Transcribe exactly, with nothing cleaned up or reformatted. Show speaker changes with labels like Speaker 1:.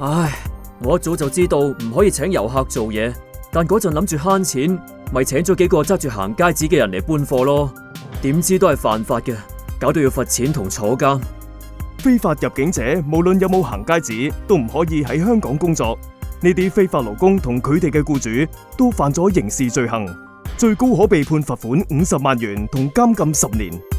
Speaker 1: 唉，我一早就知道唔可以請遊客做嘢，但嗰陣諗住慳錢，咪請咗幾個揸住行街紙嘅人嚟搬貨咯。點知都係犯法嘅，搞到要罰錢同坐監。
Speaker 2: 非法入境者無論有冇行街紙，都唔可以喺香港工作。呢啲非法勞工同佢哋嘅僱主都犯咗刑事罪行，最高可被判罰款五十萬元同監禁十年。